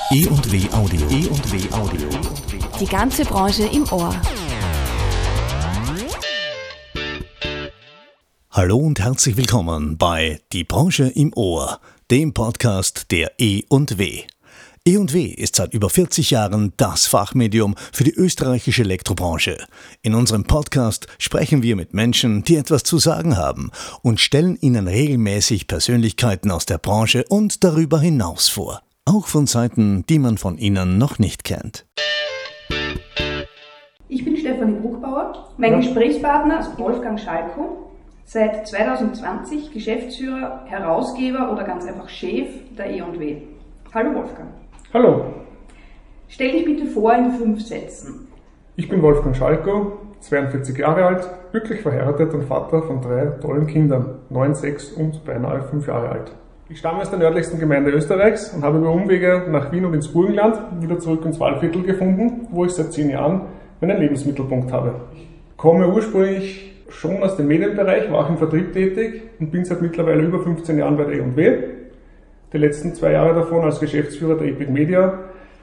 E&W Audio. E&W Audio. Die ganze Branche im Ohr. Hallo und herzlich willkommen bei Die Branche im Ohr, dem Podcast der E&W. E&W ist seit über 40 Jahren das Fachmedium für die österreichische Elektrobranche. In unserem Podcast sprechen wir mit Menschen, die etwas zu sagen haben und stellen ihnen regelmäßig Persönlichkeiten aus der Branche und darüber hinaus vor. Auch von Seiten, die man von ihnen noch nicht kennt. Ich bin Stefanie Bruckbauer. Mein Gesprächspartner ist Wolfgang Schalko, seit 2020 Geschäftsführer, Herausgeber oder ganz einfach Chef der E&W. Hallo Wolfgang. Hallo. Stell dich bitte vor in 5 Sätzen. Ich bin Wolfgang Schalko, 42 Jahre alt, glücklich verheiratet und Vater von 3 tollen Kindern, 9, 6 und beinahe 5 Jahre alt. Ich stamme aus der nördlichsten Gemeinde Österreichs und habe über Umwege nach Wien und ins Burgenland wieder zurück ins Waldviertel gefunden, wo ich seit 10 Jahren meinen Lebensmittelpunkt habe. Ich komme ursprünglich schon aus dem Medienbereich, war auch im Vertrieb tätig und bin seit mittlerweile über 15 Jahren bei der E&W. Die letzten 2 Jahre davon als Geschäftsführer der Epic Media,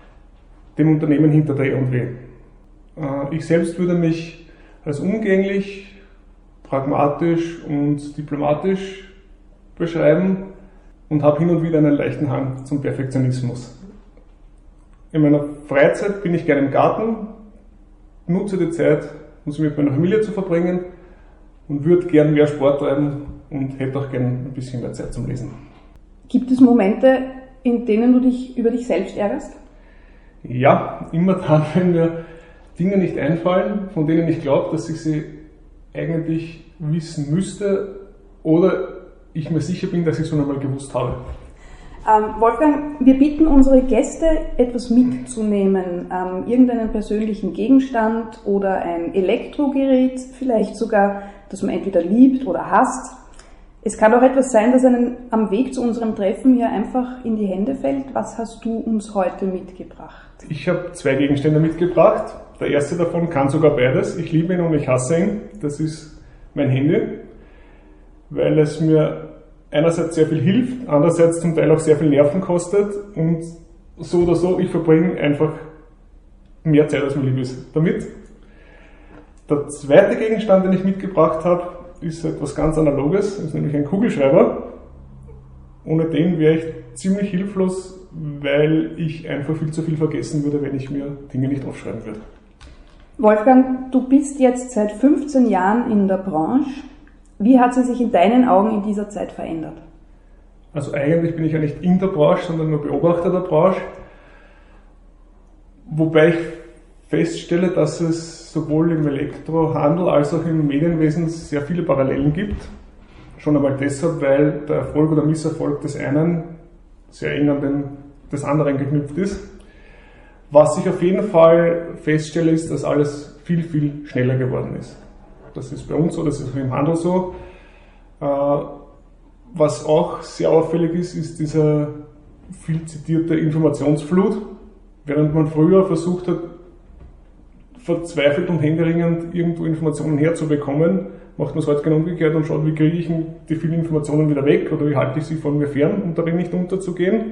dem Unternehmen hinter der E&W. Ich selbst würde mich als umgänglich, pragmatisch und diplomatisch beschreiben und habe hin und wieder einen leichten Hang zum Perfektionismus. In meiner Freizeit bin ich gerne im Garten, nutze die Zeit, um sie mit meiner Familie zu verbringen und würde gern mehr Sport treiben und hätte auch gern ein bisschen mehr Zeit zum Lesen. Gibt es Momente, in denen du dich über dich selbst ärgerst? Ja, immer dann, wenn mir Dinge nicht einfallen, von denen ich glaube, dass ich sie eigentlich wissen müsste oder ich mir sicher bin, dass ich es schon einmal gewusst habe. Wolfgang, wir bitten unsere Gäste, etwas mitzunehmen. Irgendeinen persönlichen Gegenstand oder ein Elektrogerät, vielleicht sogar, das man entweder liebt oder hasst. Es kann auch etwas sein, das einem am Weg zu unserem Treffen hier einfach in die Hände fällt. Was hast du uns heute mitgebracht? Ich habe 2 Gegenstände mitgebracht. Der erste davon kann sogar beides. Ich liebe ihn und ich hasse ihn. Das ist mein Handy, weil es mir einerseits sehr viel hilft, andererseits zum Teil auch sehr viel Nerven kostet und so oder so, ich verbringe einfach mehr Zeit, als mir lieb ist damit. Der zweite Gegenstand, den ich mitgebracht habe, ist etwas ganz Analoges, ist nämlich ein Kugelschreiber. Ohne den wäre ich ziemlich hilflos, weil ich einfach viel zu viel vergessen würde, wenn ich mir Dinge nicht aufschreiben würde. Wolfgang, du bist jetzt seit 15 Jahren in der Branche. Wie hat sie sich in deinen Augen in dieser Zeit verändert? Also eigentlich bin ich ja nicht in der Branche, sondern nur Beobachter der Branche. Wobei ich feststelle, dass es sowohl im Elektrohandel als auch im Medienwesen sehr viele Parallelen gibt. Schon einmal deshalb, weil der Erfolg oder Misserfolg des einen sehr eng an den des anderen geknüpft ist. Was ich auf jeden Fall feststelle, ist, dass alles viel, viel schneller geworden ist. Das ist bei uns so, das ist auch im Handel so. Was auch sehr auffällig ist, ist dieser viel zitierte Informationsflut. Während man früher versucht hat, verzweifelt und händeringend irgendwo Informationen herzubekommen, macht man es heute genau umgekehrt und schaut, wie kriege ich die vielen Informationen wieder weg oder wie halte ich sie von mir fern, um darin nicht unterzugehen.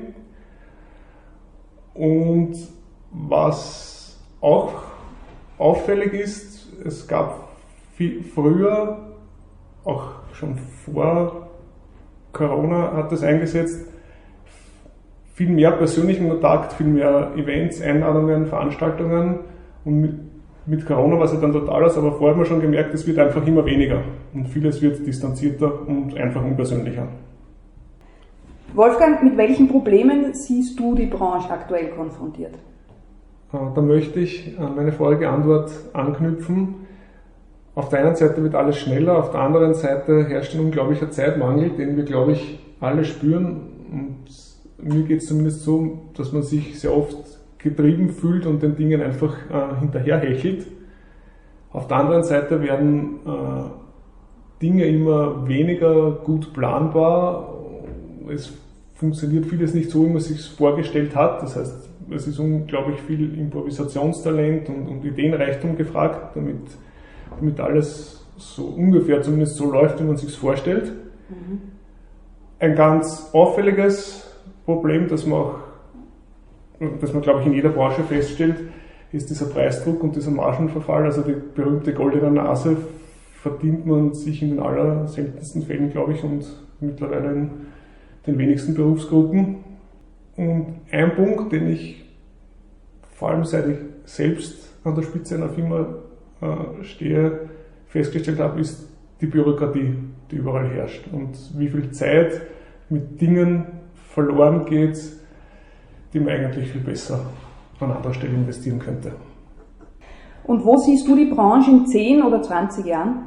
Und was auch auffällig ist, es gab früher, auch schon vor Corona hat das eingesetzt, viel mehr persönlichen Kontakt, viel mehr Events, Einladungen, Veranstaltungen und mit Corona war es ja dann total aus, aber vorher hat man schon gemerkt, es wird einfach immer weniger und vieles wird distanzierter und einfach unpersönlicher. Wolfgang, mit welchen Problemen siehst du die Branche aktuell konfrontiert? Da möchte ich an meine vorige Antwort anknüpfen. Auf der einen Seite wird alles schneller, auf der anderen Seite herrscht ein unglaublicher Zeitmangel, den wir, glaube ich, alle spüren. Und mir geht es zumindest so, dass man sich sehr oft getrieben fühlt und den Dingen einfach hinterherhechelt. Auf der anderen Seite werden Dinge immer weniger gut planbar. Es funktioniert vieles nicht so, wie man es sich vorgestellt hat. Das heißt, es ist unglaublich viel Improvisationstalent und Ideenreichtum gefragt, damit alles so ungefähr zumindest so läuft, wie man es sich vorstellt. Ein ganz auffälliges Problem, das man auch das man, glaube ich, in jeder Branche feststellt, ist dieser Preisdruck und dieser Margenverfall, also die berühmte goldene Nase, verdient man sich in den allerseltensten Fällen, glaube ich, und mittlerweile in den wenigsten Berufsgruppen. Und ein Punkt, den ich vor allem seit ich selbst an der Spitze einer Firma stehe, festgestellt habe, ist die Bürokratie, die überall herrscht und wie viel Zeit mit Dingen verloren geht, die man eigentlich viel besser an anderer Stelle investieren könnte. Und wo siehst du die Branche in 10 oder 20 Jahren?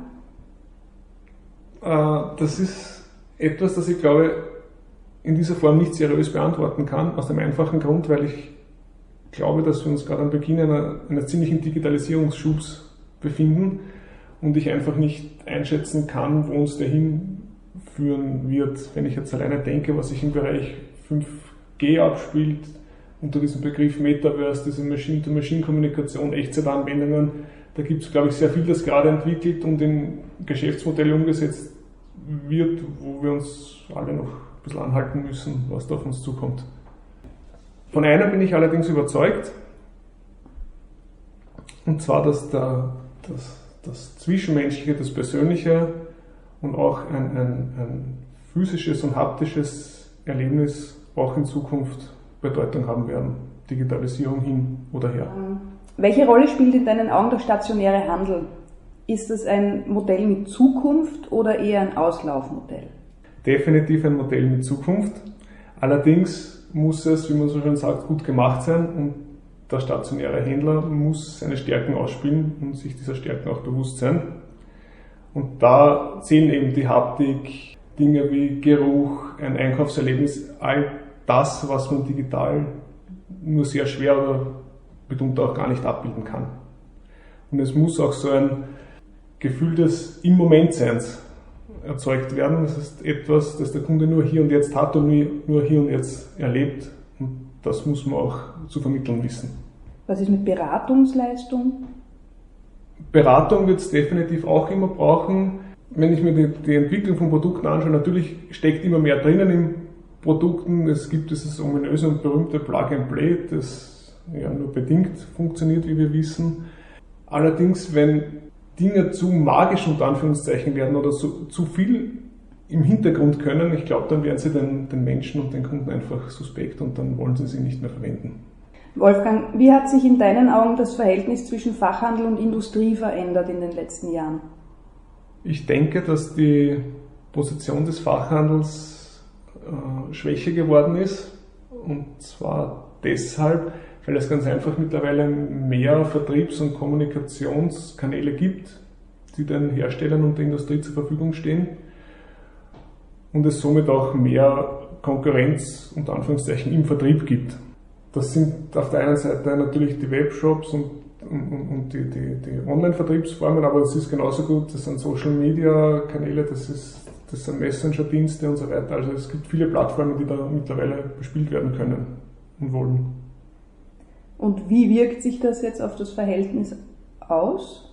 Das ist etwas, das ich glaube, in dieser Form nicht seriös beantworten kann, aus dem einfachen Grund, weil ich glaube, dass wir uns gerade am Beginn eines ziemlichen Digitalisierungsschubs befinden und ich einfach nicht einschätzen kann, wo uns der hinführen wird. Wenn ich jetzt alleine denke, was sich im Bereich 5G abspielt, unter diesem Begriff Metaverse, diese Machine-to-Machine-Kommunikation, Echtzeitanwendungen, da gibt es, glaube ich, sehr viel, das gerade entwickelt und in Geschäftsmodelle umgesetzt wird, wo wir uns alle noch ein bisschen anhalten müssen, was da auf uns zukommt. Von einer bin ich allerdings überzeugt, und zwar, dass das Zwischenmenschliche, das Persönliche und auch ein physisches und haptisches Erlebnis auch in Zukunft Bedeutung haben werden. Digitalisierung hin oder her. Welche Rolle spielt in deinen Augen der stationäre Handel? Ist es ein Modell mit Zukunft oder eher ein Auslaufmodell? Definitiv ein Modell mit Zukunft. Allerdings muss es, wie man so schön sagt, gut gemacht sein und der stationäre Händler muss seine Stärken ausspielen und sich dieser Stärken auch bewusst sein. Und da zählen eben die Haptik, Dinge wie Geruch, ein Einkaufserlebnis, all das, was man digital nur sehr schwer oder mitunter auch gar nicht abbilden kann. Und es muss auch so ein Gefühl des Im-Moment-Seins erzeugt werden. Das ist etwas, das der Kunde nur hier und jetzt hat und nur hier und jetzt erlebt. Und das muss man auch zu vermitteln wissen. Was ist mit Beratungsleistung? Beratung wird es definitiv auch immer brauchen. Wenn ich mir die Entwicklung von Produkten anschaue, natürlich steckt immer mehr drinnen in Produkten. Es gibt dieses ominöse und berühmte Plug-and-Play, das ja nur bedingt funktioniert, wie wir wissen. Allerdings, wenn Dinge zu magisch unter Anführungszeichen werden oder zu viel im Hintergrund können, ich glaube, dann werden sie den Menschen und den Kunden einfach suspekt und dann wollen sie nicht mehr verwenden. Wolfgang, wie hat sich in deinen Augen das Verhältnis zwischen Fachhandel und Industrie verändert in den letzten Jahren? Ich denke, dass die Position des Fachhandels schwächer geworden ist, und zwar deshalb, weil es ganz einfach mittlerweile mehr Vertriebs- und Kommunikationskanäle gibt, die den Herstellern und der Industrie zur Verfügung stehen und es somit auch mehr Konkurrenz unter Anführungszeichen im Vertrieb gibt. Das sind auf der einen Seite natürlich die Webshops und die Online-Vertriebsformen, aber es ist genauso gut, das sind Social-Media-Kanäle, das sind Messenger-Dienste und so weiter. Also es gibt viele Plattformen, die da mittlerweile bespielt werden können und wollen. Und wie wirkt sich das jetzt auf das Verhältnis aus?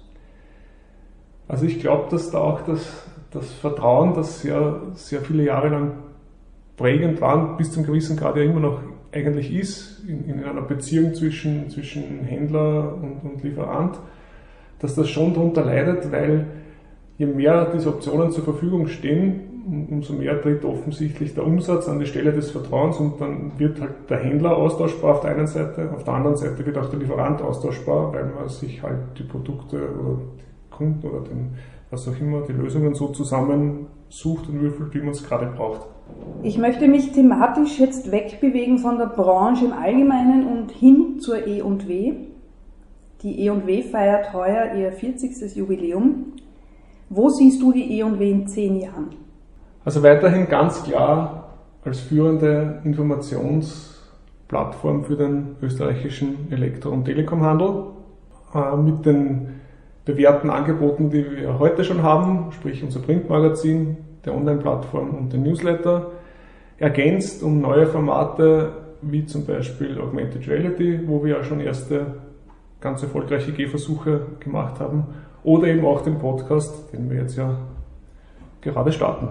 Also ich glaube, dass da auch das Vertrauen, das sehr viele Jahre lang prägend war, bis zum gewissen Grad ja immer noch eigentlich ist, in einer Beziehung zwischen Händler und Lieferant, dass das schon darunter leidet, weil je mehr diese Optionen zur Verfügung stehen, umso mehr tritt offensichtlich der Umsatz an die Stelle des Vertrauens und dann wird halt der Händler austauschbar auf der einen Seite, auf der anderen Seite wird auch der Lieferant austauschbar, weil man sich halt die Produkte oder die Kunden oder was auch immer, die Lösungen so zusammensucht und würfelt, wie man es gerade braucht. Ich möchte mich thematisch jetzt wegbewegen von der Branche im Allgemeinen und hin zur E&W. Die E&W feiert heuer ihr 40. Jubiläum. Wo siehst du die E&W in 10 Jahren? Also weiterhin ganz klar als führende Informationsplattform für den österreichischen Elektro- und Telekomhandel mit den bewährten Angeboten, die wir heute schon haben, sprich unser Printmagazin, der Online-Plattform und den Newsletter, ergänzt um neue Formate wie zum Beispiel Augmented Reality, wo wir ja schon erste ganz erfolgreiche Gehversuche gemacht haben, oder eben auch den Podcast, den wir jetzt ja gerade starten.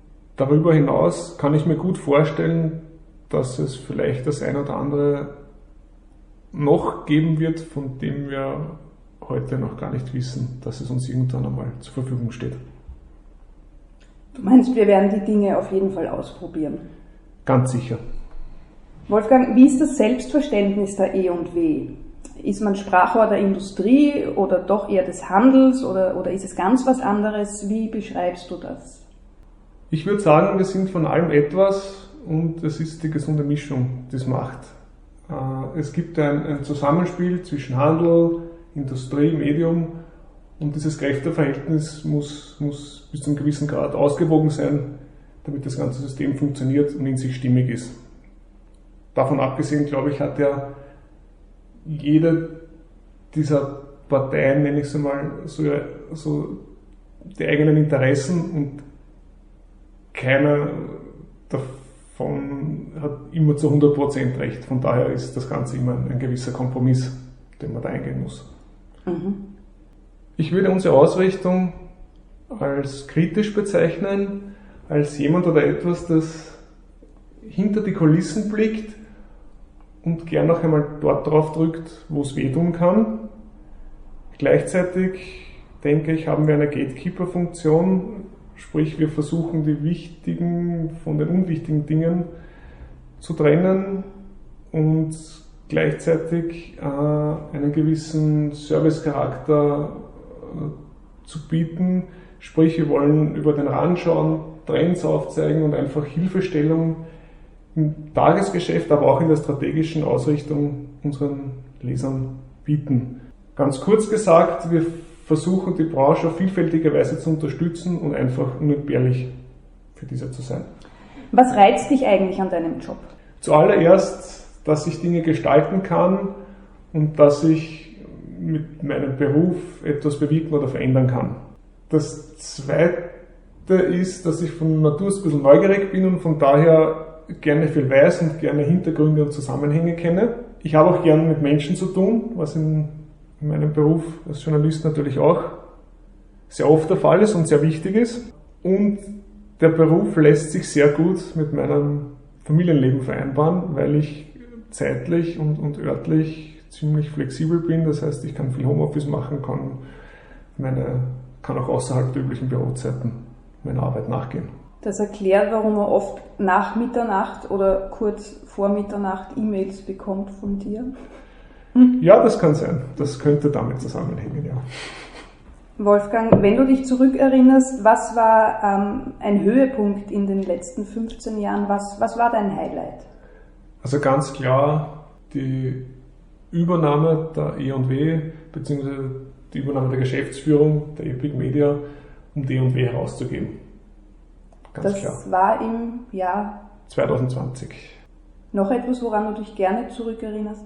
Darüber hinaus kann ich mir gut vorstellen, dass es vielleicht das ein oder andere noch geben wird, von dem wir heute noch gar nicht wissen, dass es uns irgendwann einmal zur Verfügung steht. Du meinst, wir werden die Dinge auf jeden Fall ausprobieren? Ganz sicher. Wolfgang, wie ist das Selbstverständnis der E&W? Ist man Sprachrohr der Industrie oder doch eher des Handels oder ist es ganz was anderes? Wie beschreibst du das? Ich würde sagen, wir sind von allem etwas und es ist die gesunde Mischung, die es macht. Es gibt ein Zusammenspiel zwischen Handel, Industrie, Medium und dieses Kräfteverhältnis muss bis zu einem gewissen Grad ausgewogen sein, damit das ganze System funktioniert und in sich stimmig ist. Davon abgesehen, glaube ich, hat ja jede dieser Parteien, nenne ich es einmal, so die eigenen Interessen und keiner davon hat immer zu 100% recht. Von daher ist das Ganze immer ein gewisser Kompromiss, den man da eingehen muss. Mhm. Ich würde unsere Ausrichtung als kritisch bezeichnen, als jemand oder etwas, das hinter die Kulissen blickt und gern noch einmal dort drauf drückt, wo es wehtun kann. Gleichzeitig, denke ich, haben wir eine Gatekeeper-Funktion, sprich wir versuchen die wichtigen von den unwichtigen Dingen zu trennen und gleichzeitig einen gewissen Servicecharakter zu bieten. Sprich, wir wollen über den Rand schauen, Trends aufzeigen und einfach Hilfestellung im Tagesgeschäft, aber auch in der strategischen Ausrichtung unseren Lesern bieten. Ganz kurz gesagt, wir versuchen die Branche auf vielfältige Weise zu unterstützen und einfach unentbehrlich für diese zu sein. Was reizt dich eigentlich an deinem Job? Zuallererst, dass ich Dinge gestalten kann und dass ich mit meinem Beruf etwas bewirken oder verändern kann. Das Zweite ist, dass ich von Natur aus ein bisschen neugierig bin und von daher gerne viel weiß und gerne Hintergründe und Zusammenhänge kenne. Ich habe auch gerne mit Menschen zu tun, was in meinem Beruf als Journalist natürlich auch sehr oft der Fall ist und sehr wichtig ist. Und der Beruf lässt sich sehr gut mit meinem Familienleben vereinbaren, weil ich zeitlich und örtlich ziemlich flexibel bin. Das heißt, ich kann viel Homeoffice machen, kann auch außerhalb der üblichen Bürozeiten meiner Arbeit nachgehen. Das erklärt, warum man oft nach Mitternacht oder kurz vor Mitternacht E-Mails bekommt von dir. Ja, das kann sein. Das könnte damit zusammenhängen, ja. Wolfgang, wenn du dich zurückerinnerst, was war ein Höhepunkt in den letzten 15 Jahren? Was war dein Highlight? Also ganz klar die Übernahme der E&W bzw. die Übernahme der Geschäftsführung der Epic Media, um die E&W herauszugeben. Ganz klar. Das war im Jahr 2020. Noch etwas, woran du dich gerne zurückerinnerst?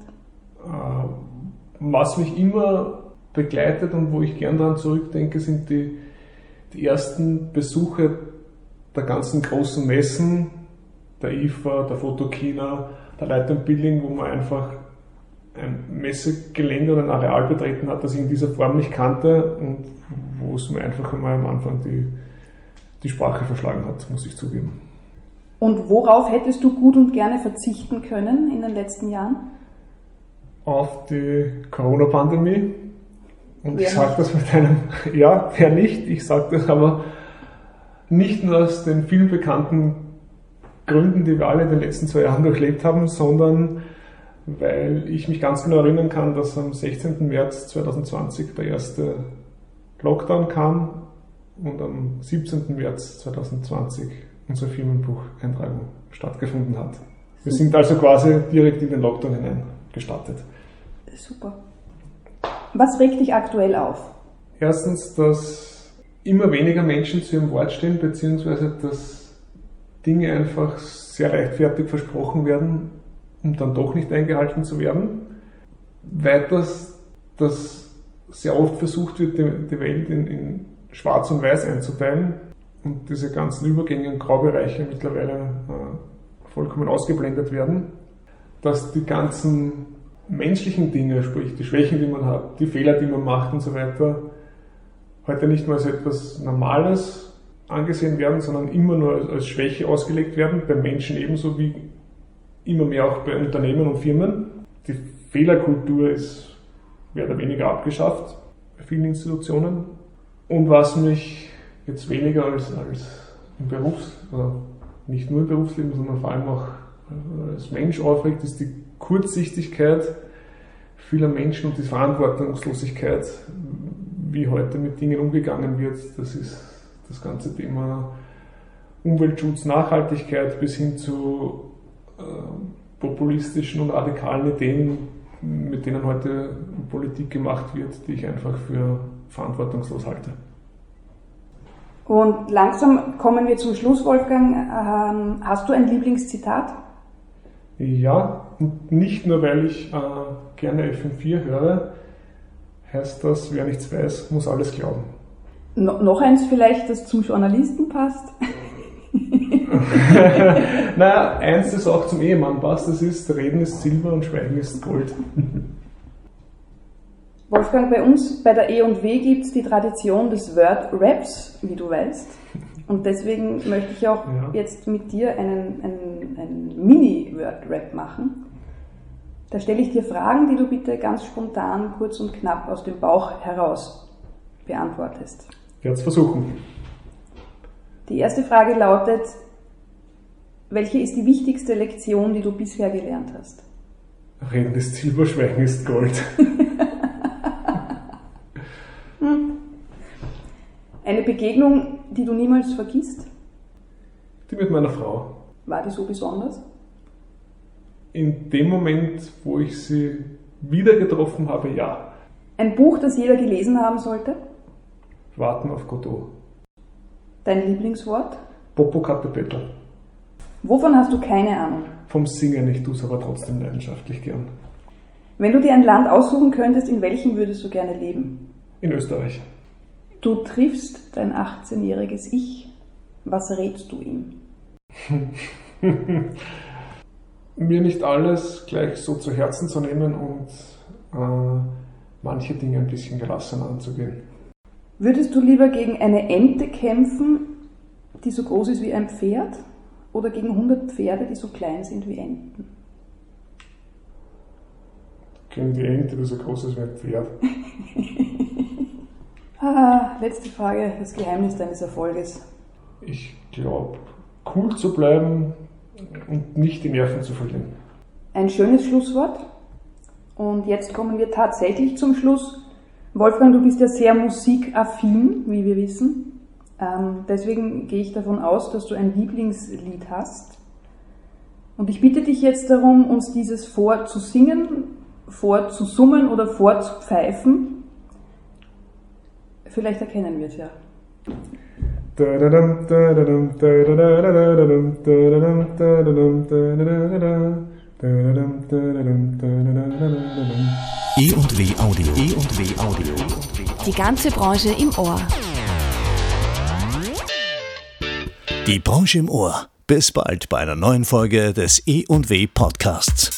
Was mich immer begleitet und wo ich gern daran zurückdenke, sind die ersten Besuche der ganzen großen Messen, der IFA, der Photokina, der Light & Building, wo man einfach ein Messegelände oder ein Areal betreten hat, das ich in dieser Form nicht kannte und wo es mir einfach einmal am Anfang die Sprache verschlagen hat, muss ich zugeben. Und worauf hättest du gut und gerne verzichten können in den letzten Jahren? Auf die Corona-Pandemie. Und ich sage das mit einem, ja, wer nicht, ich sage das aber nicht nur aus den vielen bekannten Gründen, die wir alle in den letzten 2 Jahren durchlebt haben, sondern weil ich mich ganz genau erinnern kann, dass am 16. März 2020 der erste Lockdown kam und am 17. März 2020 unsere Firmenbucheintragung stattgefunden hat. Wir sind also quasi direkt in den Lockdown hinein gestartet. Super. Was regt dich aktuell auf? Erstens, dass immer weniger Menschen zu ihrem Wort stehen, beziehungsweise dass Dinge einfach sehr leichtfertig versprochen werden, um dann doch nicht eingehalten zu werden. Weiters, dass sehr oft versucht wird, die Welt in Schwarz und Weiß einzuteilen und diese ganzen Übergänge und Graubereiche mittlerweile vollkommen ausgeblendet werden. Dass die ganzen menschlichen Dinge, sprich die Schwächen, die man hat, die Fehler, die man macht und so weiter, heute nicht mehr als etwas Normales angesehen werden, sondern immer nur als Schwäche ausgelegt werden, bei Menschen ebenso wie immer mehr auch bei Unternehmen und Firmen. Die Fehlerkultur ist mehr oder weniger abgeschafft bei vielen Institutionen. Und was mich jetzt weniger als im oder nicht nur im Berufsleben, sondern vor allem auch als Mensch aufregt, ist die Kurzsichtigkeit vieler Menschen und die Verantwortungslosigkeit, wie heute mit Dingen umgegangen wird. Das ist das ganze Thema Umweltschutz, Nachhaltigkeit bis hin zu populistischen und radikalen Ideen, mit denen heute Politik gemacht wird, die ich einfach für verantwortungslos halte. Und langsam kommen wir zum Schluss, Wolfgang. Hast du ein Lieblingszitat? Ja, und nicht nur, weil ich gerne FM4 höre, heißt das, wer nichts weiß, muss alles glauben. Noch eins vielleicht, das zum Journalisten passt? Naja, eins, das auch zum Ehemann passt, das ist, Reden ist Silber und Schweigen ist Gold. Wolfgang, bei uns bei der E&W gibt es die Tradition des Word-Raps, wie du weißt. Und deswegen möchte ich auch jetzt mit dir einen Mini-Word-Rap machen. Da stelle ich dir Fragen, die du bitte ganz spontan, kurz und knapp aus dem Bauch heraus beantwortest. Ich werde es versuchen. Die erste Frage lautet: Welche ist die wichtigste Lektion, die du bisher gelernt hast? Reden ist Silber, Schweigen ist Gold. Eine Begegnung, die du niemals vergisst? Die mit meiner Frau. War die so besonders? In dem Moment, wo ich sie wieder getroffen habe, ja. Ein Buch, das jeder gelesen haben sollte? Warten auf Godot. Dein Lieblingswort? Popocatépetl. Wovon hast du keine Ahnung? Vom Singen, ich tue es aber trotzdem leidenschaftlich gern. Wenn du dir ein Land aussuchen könntest, in welchem würdest du gerne leben? In Österreich. Du triffst dein 18-jähriges Ich. Was rätst du ihm? Mir nicht alles gleich so zu Herzen zu nehmen und manche Dinge ein bisschen gelassener anzugehen. Würdest du lieber gegen eine Ente kämpfen, die so groß ist wie ein Pferd, oder gegen 100 Pferde, die so klein sind wie Enten? Gegen die Ente, die so groß ist wie ein Pferd. Letzte Frage, das Geheimnis deines Erfolges. Ich glaube, cool zu bleiben und nicht die Nerven zu verlieren. Ein schönes Schlusswort. Und jetzt kommen wir tatsächlich zum Schluss. Wolfgang, du bist ja sehr musikaffin, wie wir wissen. Deswegen gehe ich davon aus, dass du ein Lieblingslied hast. Und ich bitte dich jetzt darum, uns dieses vorzusingen, vorzusummen oder vorzupfeifen. Vielleicht erkennen wir es ja. E&W Audio. E&W Audio. Die ganze Branche im Ohr. Die Branche im Ohr. Bis bald bei einer neuen Folge des E&W Podcasts.